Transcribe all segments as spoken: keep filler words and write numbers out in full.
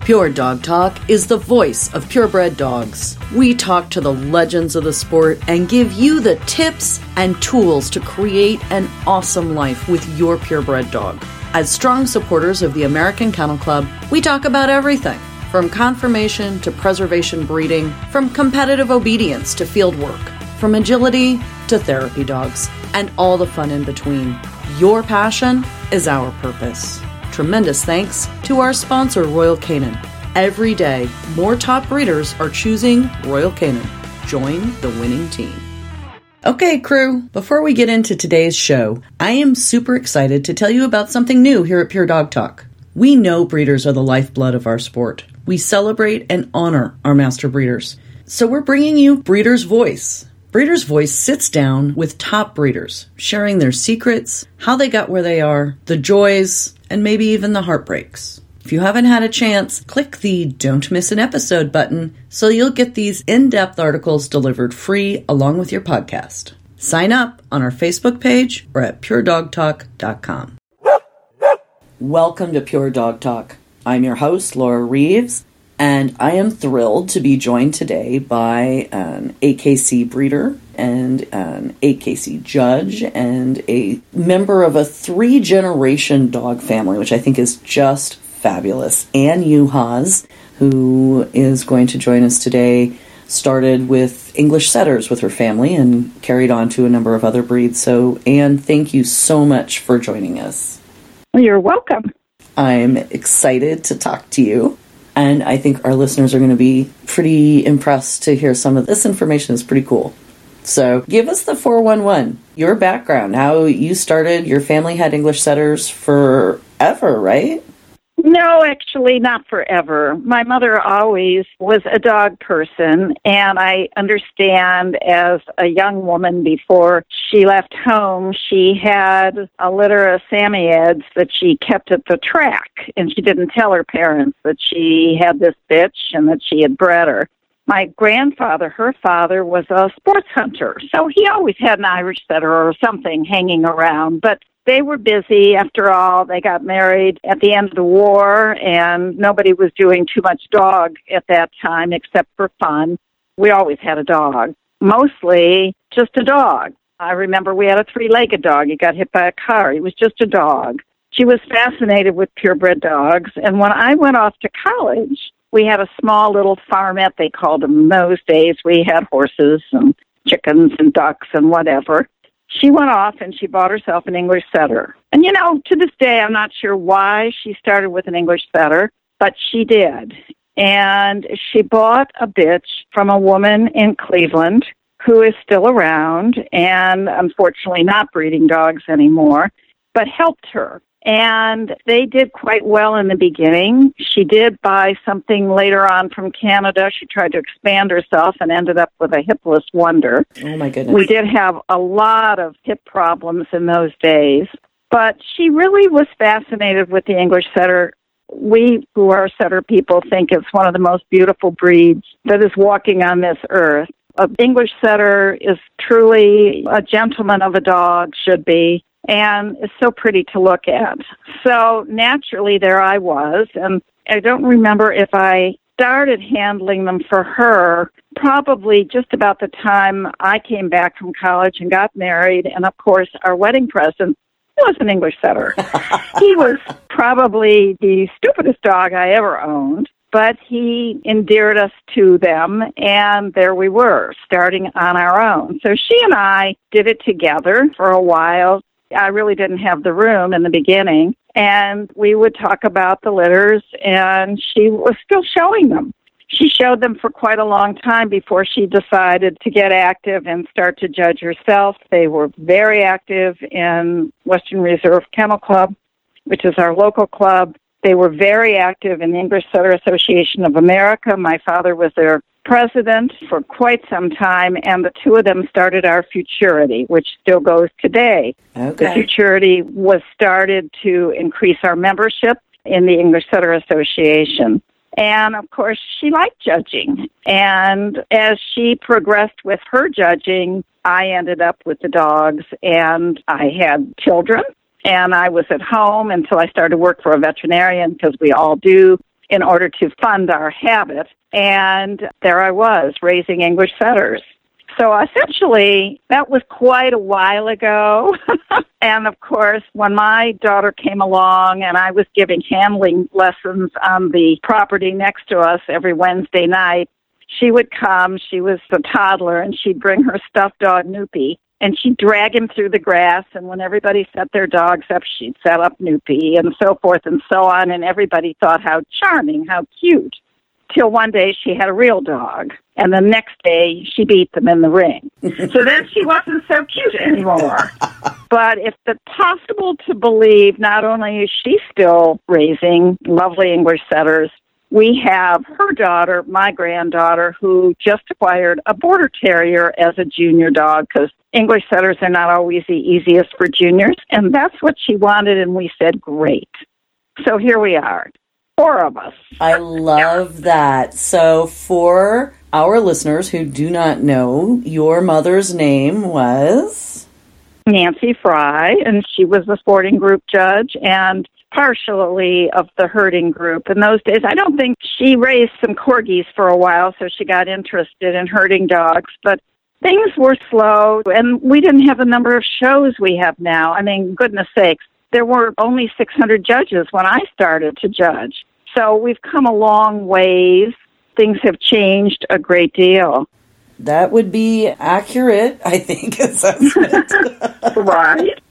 Pure Dog Talk is the voice of purebred dogs. We talk to the legends of the sport and give you the tips and tools to create an awesome life with your purebred dog. As strong supporters of the American Kennel Club, we talk about everything from conformation to preservation breeding, from competitive obedience to field work, from agility to therapy dogs, and all the fun in between. Your passion is our purpose. Tremendous thanks to our sponsor, Royal Canin. Every day, more top breeders are choosing Royal Canin. Join the winning team. Okay, crew, before we get into today's show, I am super excited to tell you about something new here at Pure Dog Talk. We know breeders are the lifeblood of our sport. We celebrate and honor our master breeders. So we're bringing you Breeder's Voice. Breeder's Voice sits down with top breeders, sharing their secrets, how they got where they are, the joys, and maybe even the heartbreaks. If you haven't had a chance, click the Don't Miss an Episode button so you'll get these in-depth articles delivered free along with your podcast. Sign up on our Facebook page or at pure dog talk dot com. Welcome to Pure Dog Talk. I'm your host, Laura Reeves, and I am thrilled to be joined today by an A K C breeder and an A K C judge and a member of a three-generation dog family, which I think is just fabulous. Ann Uhas, who is going to join us today, started with English setters with her family and carried on to a number of other breeds. So, Ann, thank you so much for joining us. Well, you're welcome. I'm excited to talk to you. And I think our listeners are going to be pretty impressed to hear some of this information. Is pretty cool. So give us the four one one, your background, how you started. Your family had English setters forever, right? No, actually not forever. My mother always was a dog person, and I understand as a young woman before she left home, she had a litter of Samoyeds that she kept at the track, and she didn't tell her parents that she had this bitch and that she had bred her. My grandfather, her father, was a sports hunter, so he always had an Irish setter or something hanging around, but they were busy. After all, they got married at the end of the war, and nobody was doing too much dog at that time except for fun. We always had a dog, mostly just a dog. I remember we had a three-legged dog. He got hit by a car. He was just a dog. She was fascinated with purebred dogs, and when I went off to college, we had a small little farmette, they called them in those days. We had horses and chickens and ducks and whatever. She went off and she bought herself an English setter. And, you know, to this day, I'm not sure why she started with an English setter, but she did. And she bought a bitch from a woman in Cleveland who is still around and unfortunately not breeding dogs anymore, but helped her. And they did quite well in the beginning. She did buy something later on from Canada. She tried to expand herself and ended up with a hipless wonder. Oh, my goodness. We did have a lot of hip problems in those days. But she really was fascinated with the English setter. We, who are setter people, think it's one of the most beautiful breeds that is walking on this earth. An English setter is truly a gentleman of a dog, should be. And it's so pretty to look at. So naturally, there I was, and I don't remember if I started handling them for her probably just about the time I came back from college and got married. And, of course, our wedding present was an English setter. He was probably the stupidest dog I ever owned, but he endeared us to them, and there we were, starting on our own. So she and I did it together for a while. I really didn't have the room in the beginning, and we would talk about the litters, and she was still showing them. She showed them for quite a long time before she decided to get active and start to judge herself. They were very active in Western Reserve Kennel Club, which is our local club. They were very active in the English Setter Association of America. My father was their president for quite some time, and the two of them started our Futurity, which still goes today. Okay. The Futurity was started to increase our membership in the English Setter Association. And, of course, she liked judging. And as she progressed with her judging, I ended up with the dogs, and I had children, and I was at home until I started to work for a veterinarian, because we all do. in order to fund our habit. And there I was, raising English setters. So essentially, that was quite a while ago. And of course, when my daughter came along and I was giving handling lessons on the property next to us every Wednesday night, she would come. She was a toddler, and she'd bring her stuffed dog, Noopy, and she'd drag him through the grass. And when everybody set their dogs up, she'd set up Noopy, and so forth and so on. And everybody thought how charming, how cute. Till one day she had a real dog, and the next day she beat them in the ring. So then she wasn't so cute anymore. But if it's possible to believe, not only is she still raising lovely English setters, we have her daughter, my granddaughter, who just acquired a Border Terrier as a junior dog, because English setters are not always the easiest for juniors, and that's what she wanted, and we said, great. So here we are. Four of us. I love that. So for our listeners who do not know, your mother's name was? Nancy Fry, and she was the sporting group judge and partially of the herding group. In those days, I don't think she raised some corgis for a while, so she got interested in herding dogs, but things were slow, and we didn't have the number of shows we have now. I mean, goodness sakes, there were only six hundred judges when I started to judge. So we've come a long ways. Things have changed a great deal. That would be accurate, I think, assessment. Right.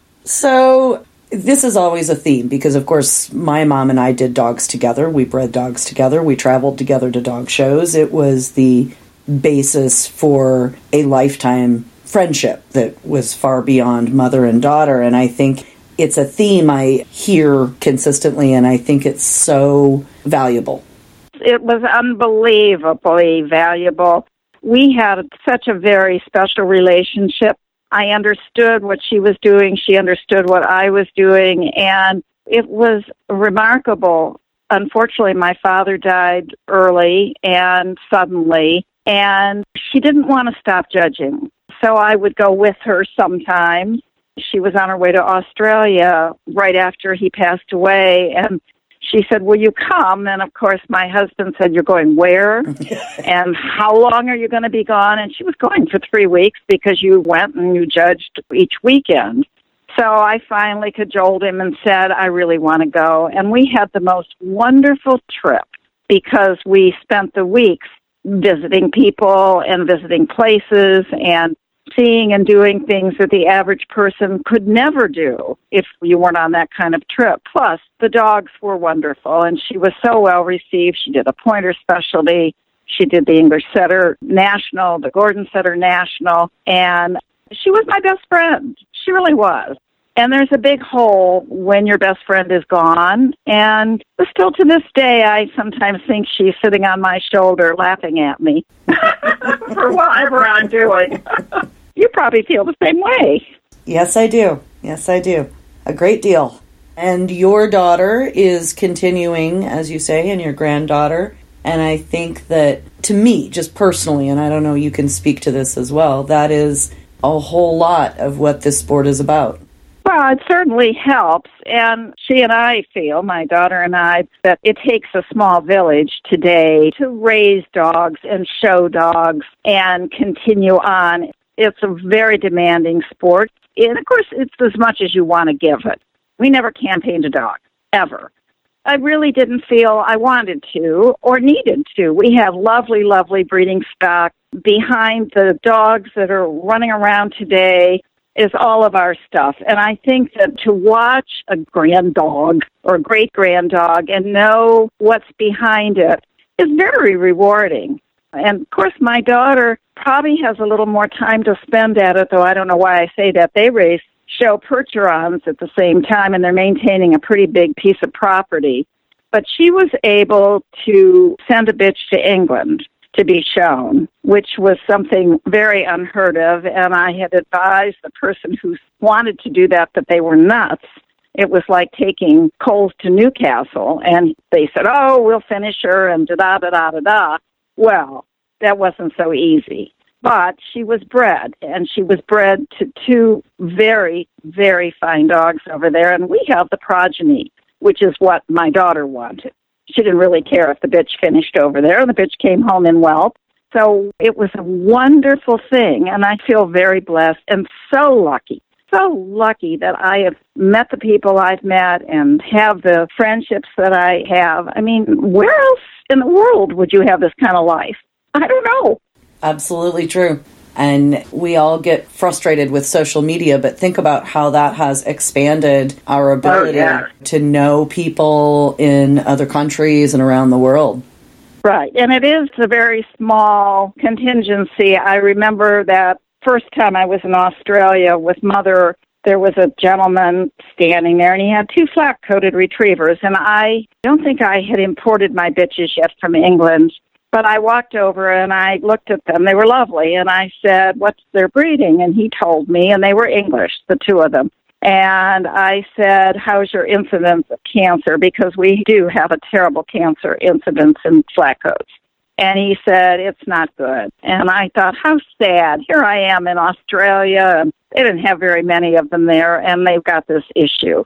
So this is always a theme because, of course, my mom and I did dogs together. We bred dogs together. We traveled together to dog shows. It was the basis for a lifetime friendship that was far beyond mother and daughter. And I think it's a theme I hear consistently, and I think it's so valuable. It was unbelievably valuable. We had such a very special relationship. I understood what she was doing. She understood what I was doing, and it was remarkable. Unfortunately, my father died early and suddenly, and she didn't want to stop judging. So I would go with her sometimes. She was on her way to Australia right after he passed away, and she said, will you come? And, of course, my husband said, you're going where? And how long are you going to be gone? And she was going for three weeks because you went and you judged each weekend. So I finally cajoled him and said, I really want to go. And we had the most wonderful trip because we spent the weeks visiting people and visiting places and seeing and doing things that the average person could never do if you weren't on that kind of trip. Plus, the dogs were wonderful, and she was so well received. She did a pointer specialty. She did the English Setter National, the Gordon Setter National, and she was my best friend. She really was. And there's a big hole when your best friend is gone, and still to this day, I sometimes think she's sitting on my shoulder laughing at me for whatever I'm doing. You probably feel the same way. Yes, I do. Yes, I do. A great deal. And your daughter is continuing, as you say, and your granddaughter. And I think that, to me, just personally, and I don't know, you can speak to this as well, that is a whole lot of what this sport is about. Well, it certainly helps. And she and I feel, my daughter and I, that it takes a small village today to raise dogs and show dogs and continue on. It's a very demanding sport. And, of course, it's as much as you want to give it. We never campaigned a dog, ever. I really didn't feel I wanted to or needed to. We have lovely, lovely breeding stock. Behind the dogs that are running around today is all of our stuff. And I think that to watch a grand dog or a great-grand dog and know what's behind it is very rewarding. And, of course, my daughter probably has a little more time to spend at it, though I don't know why I say that. They race show Percherons at the same time, and they're maintaining a pretty big piece of property. But she was able to send a bitch to England to be shown, which was something very unheard of, and I had advised the person who wanted to do that that they were nuts. It was like taking coals to Newcastle, and they said, oh, we'll finish her, and da-da-da-da-da. Well, that wasn't so easy. But she was bred, and she was bred to two very, very fine dogs over there, and we have the progeny, which is what my daughter wanted. She didn't really care if the bitch finished over there, and the bitch came home in wealth. So it was a wonderful thing, and I feel very blessed and so lucky, so lucky that I have met the people I've met and have the friendships that I have. I mean, where else in the world would you have this kind of life? I don't know. Absolutely true. And we all get frustrated with social media, but think about how that has expanded our ability oh, yeah. to know people in other countries and around the world. Right. And it is a very small contingency. I remember that first time I was in Australia with Mother, there was a gentleman standing there, and he had two flat-coated retrievers. And I don't think I had imported my bitches yet from England. But I walked over and I looked at them. They were lovely. And I said, what's their breeding? And he told me, and they were English, the two of them. And I said, how's your incidence of cancer? Because we do have a terrible cancer incidence in flatcoats. And he said, it's not good. And I thought, how sad. Here I am in Australia, and they didn't have very many of them there, and they've got this issue.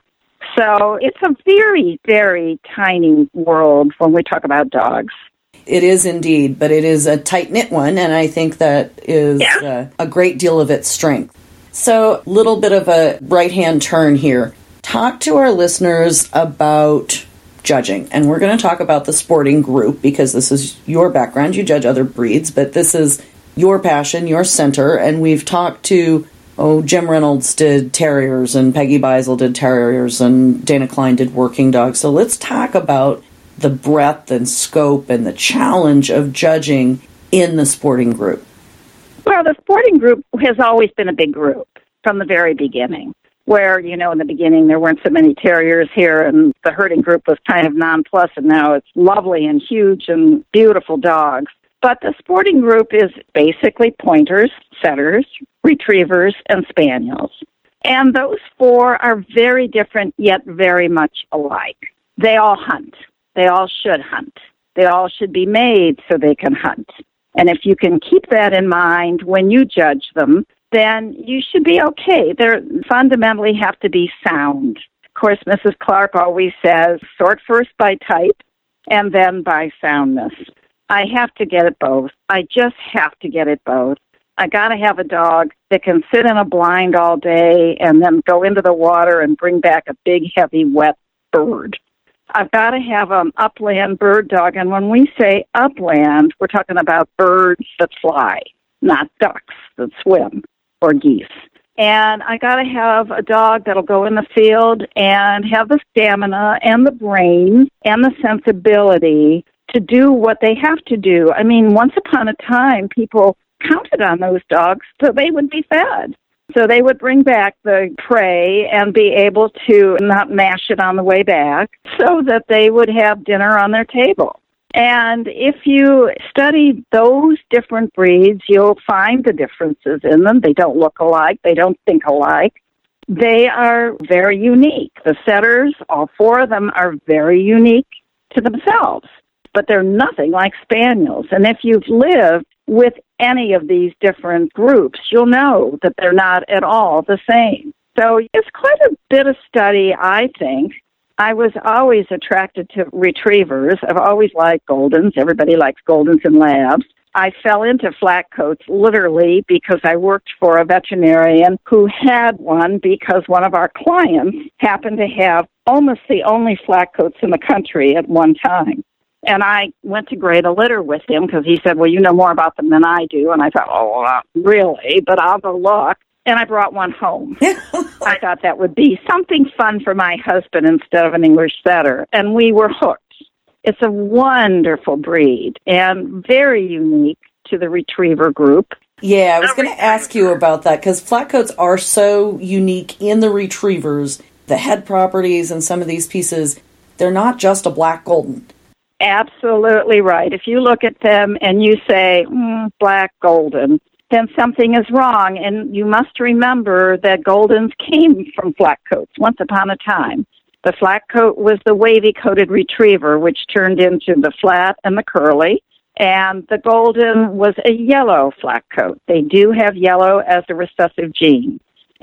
So it's a very, very tiny world when we talk about dogs. It is indeed, but it is a tight-knit one, and I think that is yeah. uh, a great deal of its strength. So, a little bit of a right-hand turn here. Talk to our listeners about judging, and we're going to talk about the sporting group because this is your background. You judge other breeds, but this is your passion, your center, and we've talked to, oh, Jim Reynolds did terriers, and Peggy Beisel did terriers, and Dana Klein did working dogs. So let's talk about the breadth and scope and the challenge of judging in the sporting group. Well, the sporting group has always been a big group from the very beginning, where, you know, in the beginning there weren't so many terriers here, and the herding group was kind of nonplussed, and now it's lovely and huge and beautiful dogs. But the sporting group is basically pointers, setters, retrievers, and spaniels. And those four are very different, yet very much alike. They all hunt. They all should hunt. They all should be made so they can hunt. And if you can keep that in mind when you judge them, then you should be okay. They fundamentally have to be sound. Of course, Missus Clark always says, sort first by type and then by soundness. I have to get it both. I just have to get it both. I got to have a dog that can sit in a blind all day and then go into the water and bring back a big, heavy, wet bird. I've got to have an upland bird dog, and when we say upland, we're talking about birds that fly, not ducks that swim or geese. And I got to have a dog that'll go in the field and have the stamina and the brain and the sensibility to do what they have to do. I mean, once upon a time, people counted on those dogs so they would be fed. So they would bring back the prey and be able to not mash it on the way back so that they would have dinner on their table. And if you study those different breeds, you'll find the differences in them. They don't look alike. They don't think alike. They are very unique. The setters, all four of them, are very unique to themselves, but they're nothing like spaniels. And if you've lived with any of these different groups, you'll know that they're not at all the same. So it's quite a bit of study, I think. I was always attracted to retrievers. I've always liked Goldens. Everybody likes Goldens in labs. I fell into flatcoats literally because I worked for a veterinarian who had one because one of our clients happened to have almost the only flatcoats in the country at one time. And I went to grade a litter with him because he said, well, you know more about them than I do. And I thought, oh, not really, but I'll go look. And I brought one home. I thought that would be something fun for my husband instead of an English setter. And we were hooked. It's a wonderful breed and very unique to the retriever group. Yeah, I was going to ask you about that because flatcoats are so unique in the retrievers. The head properties and some of these pieces, they're not just a black golden. Absolutely right. If you look at them and you say, mm, black golden, then something is wrong. And you must remember that Goldens came from flatcoats once upon a time. The flatcoat was the wavy-coated retriever, which turned into the flat and the curly. And the Golden was a yellow flatcoat. They do have yellow as a recessive gene.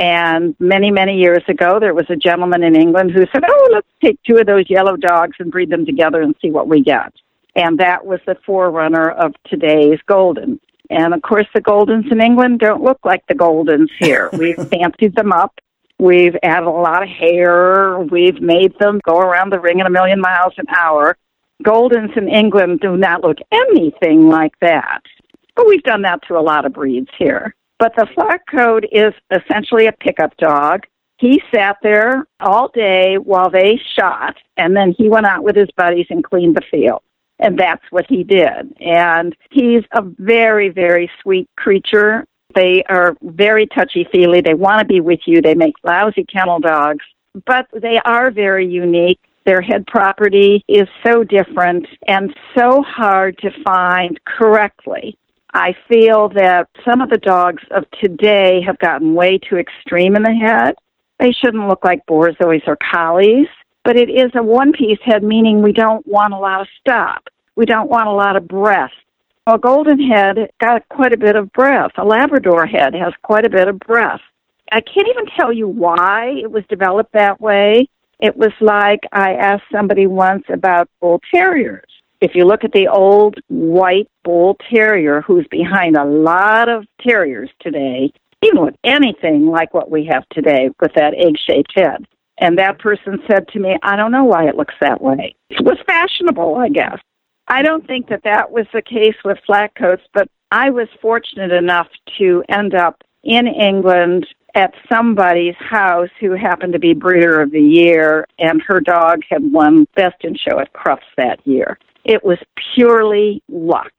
And many, many years ago, there was a gentleman in England who said, oh, let's take two of those yellow dogs and breed them together and see what we get. And that was the forerunner of today's Golden. And, of course, the Goldens in England don't look like the Goldens here. We've fancied them up. We've added a lot of hair. We've made them go around the ring at a million miles an hour. Goldens in England do not look anything like that. But we've done that to a lot of breeds here. But the Flat-Coat is essentially a pickup dog. He sat there all day while they shot, and then he went out with his buddies and cleaned the field. And that's what he did. And he's a very, very sweet creature. They are very touchy-feely. They want to be with you. They make lousy kennel dogs, but they are very unique. Their head property is so different and so hard to find correctly. I feel that some of the dogs of today have gotten way too extreme in the head. They shouldn't look like Borzois or Collies, but it is a one-piece head, meaning we don't want a lot of stop. We don't want a lot of breath. A Golden head got quite a bit of breath. A Labrador head has quite a bit of breath. I can't even tell you why it was developed that way. It was like I asked somebody once about bull terriers. If you look at the old white bull terrier who's behind a lot of terriers today, even with anything like what we have today with that egg-shaped head. And that person said to me, I don't know why it looks that way. It was fashionable, I guess. I don't think that that was the case with Flat-Coats, but I was fortunate enough to end up in England at somebody's house who happened to be Breeder of the Year, and her dog had won Best in Show at Crufts that year. It was purely luck.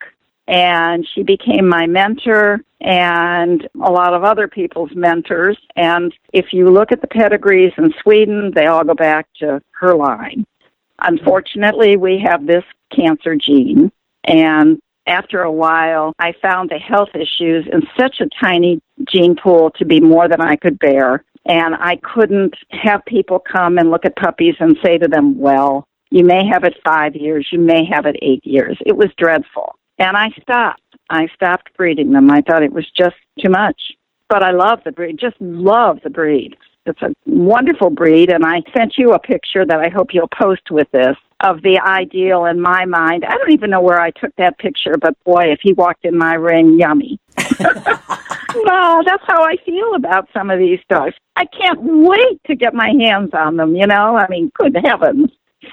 And she became my mentor and a lot of other people's mentors. And if you look at the pedigrees in Sweden, they all go back to her line. Unfortunately, we have this cancer gene. And after a while, I found the health issues in such a tiny gene pool to be more than I could bear. And I couldn't have people come and look at puppies and say to them, well, you may have it five years, you may have it eight years. It was dreadful. And I stopped. I stopped breeding them. I thought it was just too much. But I love the breed, just love the breed. It's a wonderful breed, and I sent you a picture that I hope you'll post with this of the ideal in my mind. I don't even know where I took that picture, but boy, if he walked in my ring, yummy. Well, that's how I feel about some of these dogs. I can't wait to get my hands on them, you know? I mean, good heavens.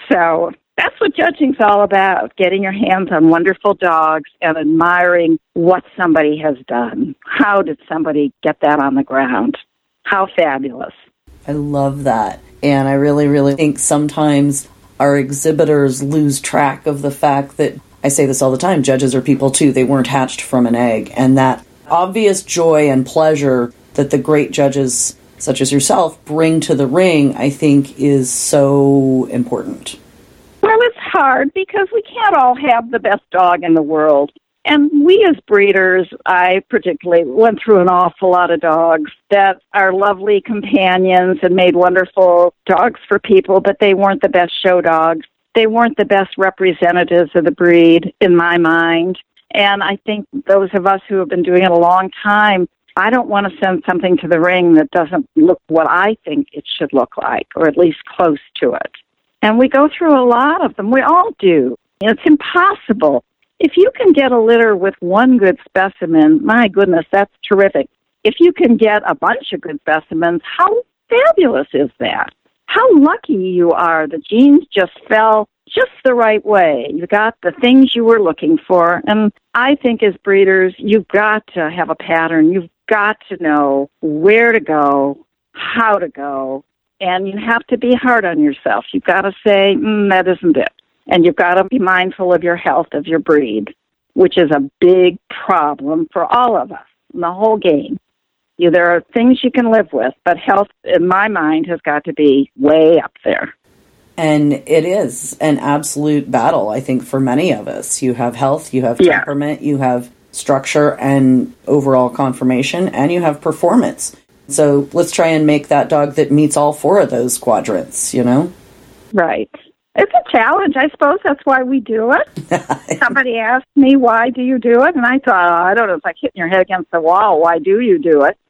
So that's what judging's all about, getting your hands on wonderful dogs and admiring what somebody has done. How did somebody get that on the ground? How fabulous. I love that. And I really, really think sometimes our exhibitors lose track of the fact that, I say this all the time, judges are people too. They weren't hatched from an egg. And that obvious joy and pleasure that the great judges such as yourself bring to the ring, I think, is so important. Well, it's hard because we can't all have the best dog in the world. And we as breeders, I particularly went through an awful lot of dogs that are lovely companions and made wonderful dogs for people, but they weren't the best show dogs. They weren't the best representatives of the breed, in my mind. And I think those of us who have been doing it a long time, I don't want to send something to the ring that doesn't look what I think it should look like, or at least close to it. And we go through a lot of them. We all do. It's impossible. If you can get a litter with one good specimen, my goodness, that's terrific. If you can get a bunch of good specimens, how fabulous is that? How lucky you are. The genes just fell just the right way. You got the things you were looking for. And I think as breeders, you've got to have a pattern. You've got to know where to go, how to go, and you have to be hard on yourself. You've got to say, mm, that isn't it. And you've got to be mindful of your health of your breed, which is a big problem for all of us in the whole game. You, there are things you can live with, but health, in my mind, has got to be way up there. And it is an absolute battle, I think, for many of us. You have health, you have temperament, yeah. You have structure and overall conformation, and you have performance. So let's try and make that dog that meets all four of those quadrants, you know? Right. It's a challenge. I suppose that's why we do it. Somebody asked me, why do you do it? And I thought, oh, I don't know, it's like hitting your head against the wall. Why do you do it?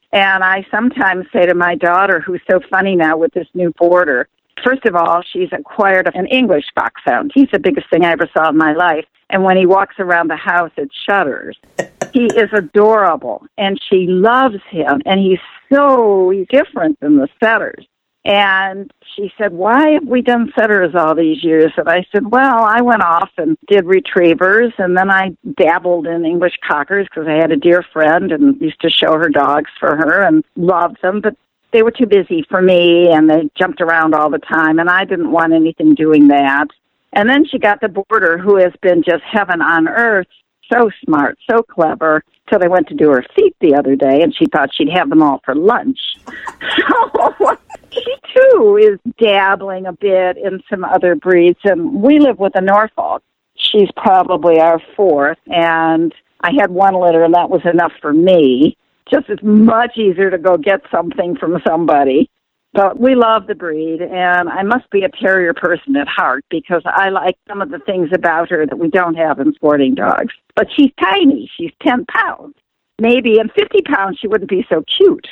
And I sometimes say to my daughter, who's so funny now with this new boarder, first of all, she's acquired an English foxhound. He's the biggest thing I ever saw in my life. And when he walks around the house, it shudders. He is adorable, and she loves him, and he's so different than the setters. And she said, why have we done setters all these years? And I said, well, I went off and did retrievers, and then I dabbled in English cockers because I had a dear friend and used to show her dogs for her and loved them, but they were too busy for me, and they jumped around all the time, and I didn't want anything doing that. And then she got the boarder, who has been just heaven on earth, so smart, so clever, till they went to do her feet the other day, and she thought she'd have them all for lunch. So she, too, is dabbling a bit in some other breeds, and we live with a Norfolk. She's probably our fourth, and I had one litter, and that was enough for me. Just it's much easier to go get something from somebody. But we love the breed, and I must be a terrier person at heart because I like some of the things about her that we don't have in sporting dogs. But she's tiny. She's ten pounds. Maybe in fifty pounds she wouldn't be so cute.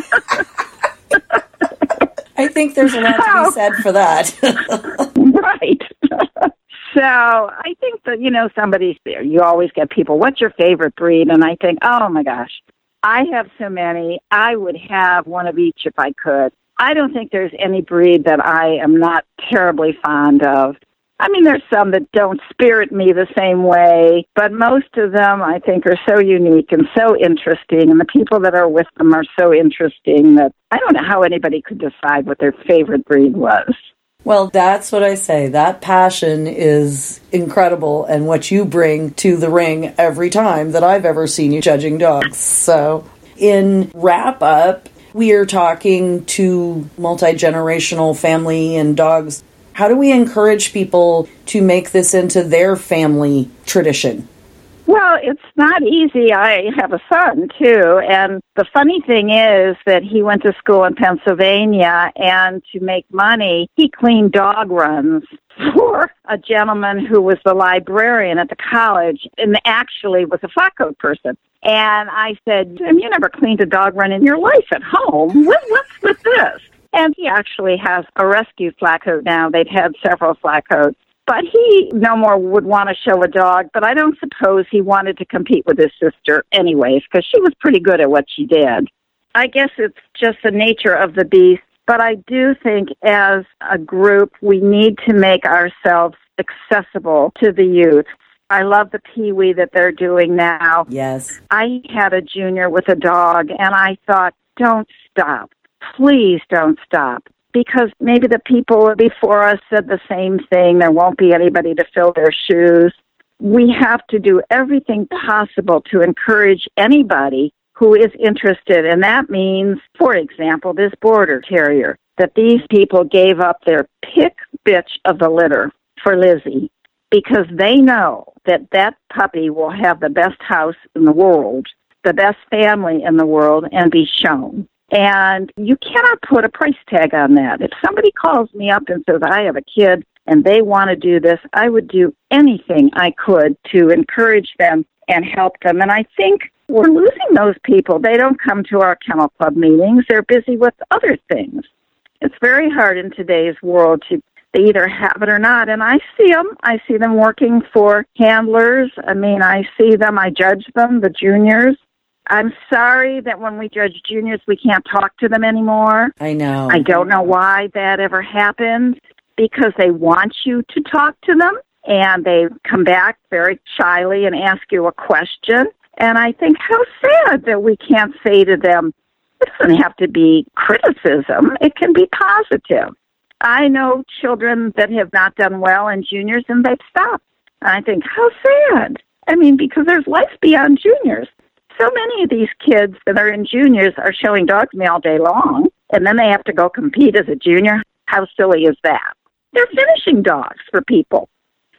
I think there's a lot to be said for that. Right. So I think that, you know, somebody's there. You always get people, what's your favorite breed? And I think, oh, my gosh, I have so many. I would have one of each if I could. I don't think there's any breed that I am not terribly fond of. I mean, there's some that don't spirit me the same way, but most of them I think are so unique and so interesting, and the people that are with them are so interesting that I don't know how anybody could decide what their favorite breed was. Well, that's what I say. That passion is incredible, and what you bring to the ring every time that I've ever seen you judging dogs. So, in wrap-up, we are talking to multi-generational family and dogs. How do we encourage people to make this into their family tradition? Well, it's not easy. I have a son, too, and the funny thing is that he went to school in Pennsylvania, and to make money, he cleaned dog runs for a gentleman who was the librarian at the college and actually was a flat coat person. And I said, Jim, you never cleaned a dog run in your life at home. What, what's with this? And he actually has a rescue flat coat now. They've had several flat coats. But he no more would want to show a dog, but I don't suppose he wanted to compete with his sister anyways, because she was pretty good at what she did. I guess it's just the nature of the beast, but I do think as a group we need to make ourselves accessible to the youth. I love the Pee-wee that they're doing now. Yes. I had a junior with a dog, and I thought, don't stop. Please don't stop. Because maybe the people before us said the same thing. There won't be anybody to fill their shoes. We have to do everything possible to encourage anybody who is interested. And that means, for example, this border terrier, that these people gave up their pick bitch of the litter for Lizzie because they know that that puppy will have the best house in the world, the best family in the world, and be shown. And you cannot put a price tag on that. If somebody calls me up and says, I have a kid and they want to do this, I would do anything I could to encourage them and help them. And I think we're losing those people. They don't come to our kennel club meetings. They're busy with other things. It's very hard in today's world to they either have it or not. And I see them. I see them working for handlers. I mean, I see them. I judge them, the juniors. I'm sorry that when we judge juniors, we can't talk to them anymore. I know. I don't know why that ever happened, because they want you to talk to them, and they come back very shyly and ask you a question. And I think how sad that we can't say to them, it doesn't have to be criticism. It can be positive. I know children that have not done well in juniors, and they've stopped. And I think, how sad. I mean, because there's life beyond juniors. So many of these kids that are in juniors are showing dogs to me all day long, and then they have to go compete as a junior. How silly is that? They're finishing dogs for people.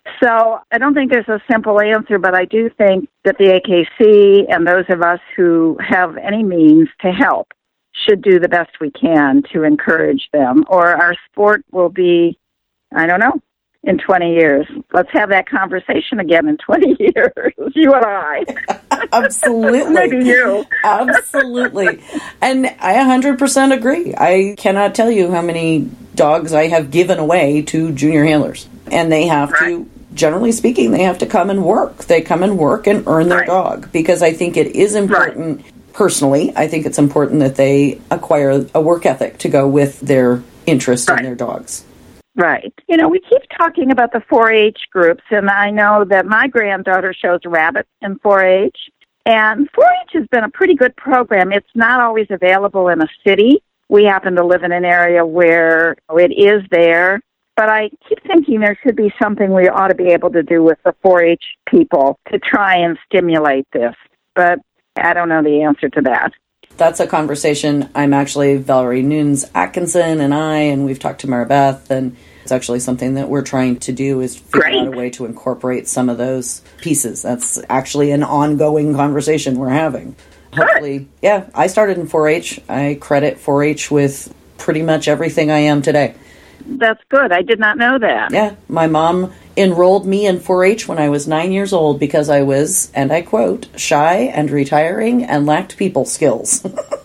So I don't think there's a simple answer, but I do think that the A K C and those of us who have any means to help should do the best we can to encourage them, or our sport will be, I don't know, in twenty years. Let's have that conversation again in twenty years, you and I. Absolutely. Maybe you. Absolutely. And I one hundred percent agree. I cannot tell you how many dogs I have given away to junior handlers. And they have right. to, generally speaking, they have to come and work. They come and work and earn their right. dog. Because I think it is important, right. personally, I think it's important that they acquire a work ethic to go with their interest right. in their dogs. Right. You know, we keep talking about the four H groups, and I know that my granddaughter shows rabbits in four H, and four H has been a pretty good program. It's not always available in a city. We happen to live in an area where it is there, but I keep thinking there should be something we ought to be able to do with the four H people to try and stimulate this, but I don't know the answer to that. That's a conversation. I'm actually Valerie Nunes Atkinson and I, and we've talked to Maribeth, and it's actually something that we're trying to do is figure Great. out a way to incorporate some of those pieces. That's actually an ongoing conversation we're having. Good. Hopefully, yeah, I started in four H. I credit four H with pretty much everything I am today. That's good. I did not know that. Yeah, my mom enrolled me in four H when I was nine years old because I was, and I quote, shy and retiring and lacked people skills.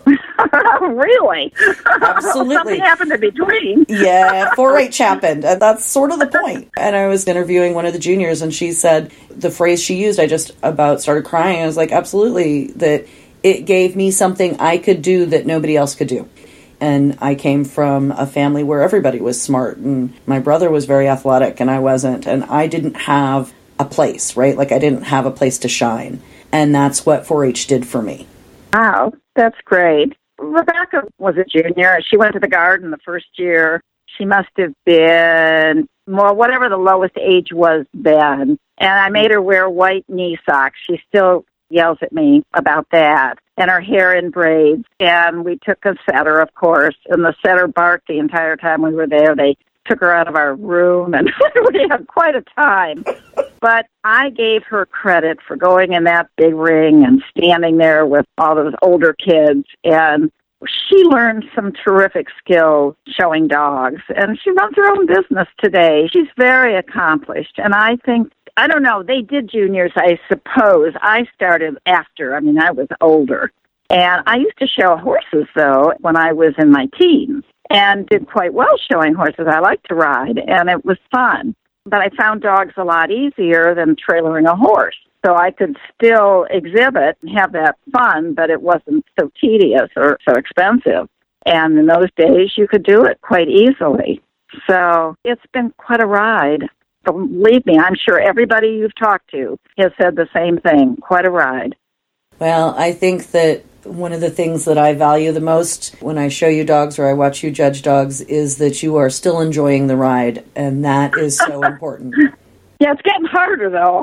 Really? Absolutely. Something happened in between. Yeah, four H happened. And that's sort of the point. And I was interviewing one of the juniors, and she said the phrase she used, I just about started crying. I was like, absolutely, that it gave me something I could do that nobody else could do. And I came from a family where everybody was smart, and my brother was very athletic and I wasn't, and I didn't have a place, right? Like I didn't have a place to shine. And that's what four H did for me. Wow, that's great. Rebecca was a junior. She went to the garden the first year. She must have been, well, whatever the lowest age was then. And I made her wear white knee socks. She still yells at me about that. And her hair in braids. And we took a setter, of course, and the setter barked the entire time we were there. They took her out of our room, and we had quite a time. But I gave her credit for going in that big ring and standing there with all those older kids. And she learned some terrific skills showing dogs. And she runs her own business today. She's very accomplished. And I think, I don't know, they did juniors, I suppose. I started after. I mean, I was older. And I used to show horses, though, when I was in my teens, and did quite well showing horses. I liked to ride, and it was fun. But I found dogs a lot easier than trailering a horse. So I could still exhibit and have that fun, but it wasn't so tedious or so expensive. And in those days, you could do it quite easily. So it's been quite a ride. Believe me, I'm sure everybody you've talked to has said the same thing. Quite a ride. Well, I think that one of the things that I value the most when I show you dogs or I watch you judge dogs is that you are still enjoying the ride, and that is so important. Yeah, it's getting harder, though.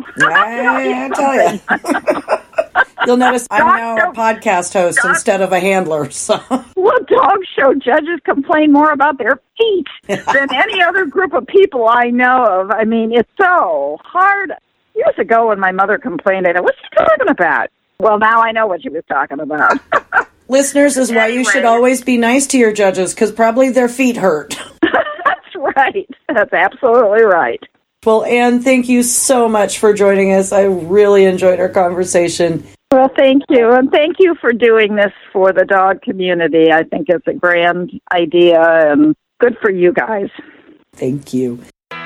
I tell you. You'll notice I'm now a podcast host dog, instead of a handler. So. Well, dog show judges complain more about their feet than any other group of people I know of. I mean, it's so hard. Years ago when my mother complained, I said, what's she talking about? Well, now I know what she was talking about. Listeners, is why you should always be nice to your judges, because probably their feet hurt. That's right. That's absolutely right. Well, Anne, thank you so much for joining us. I really enjoyed our conversation. Well, thank you. And thank you for doing this for the dog community. I think it's a grand idea and good for you guys. Thank you.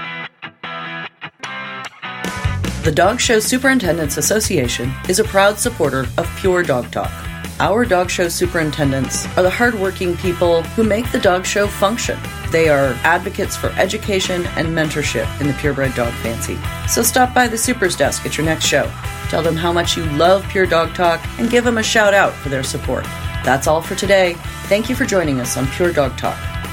The Dog Show Superintendents Association is a proud supporter of Pure Dog Talk. Our dog show superintendents are the hardworking people who make the dog show function. They are advocates for education and mentorship in the purebred dog fancy. So stop by the Supers desk at your next show. Tell them how much you love Pure Dog Talk and give them a shout out for their support. That's all for today. Thank you for joining us on Pure Dog Talk.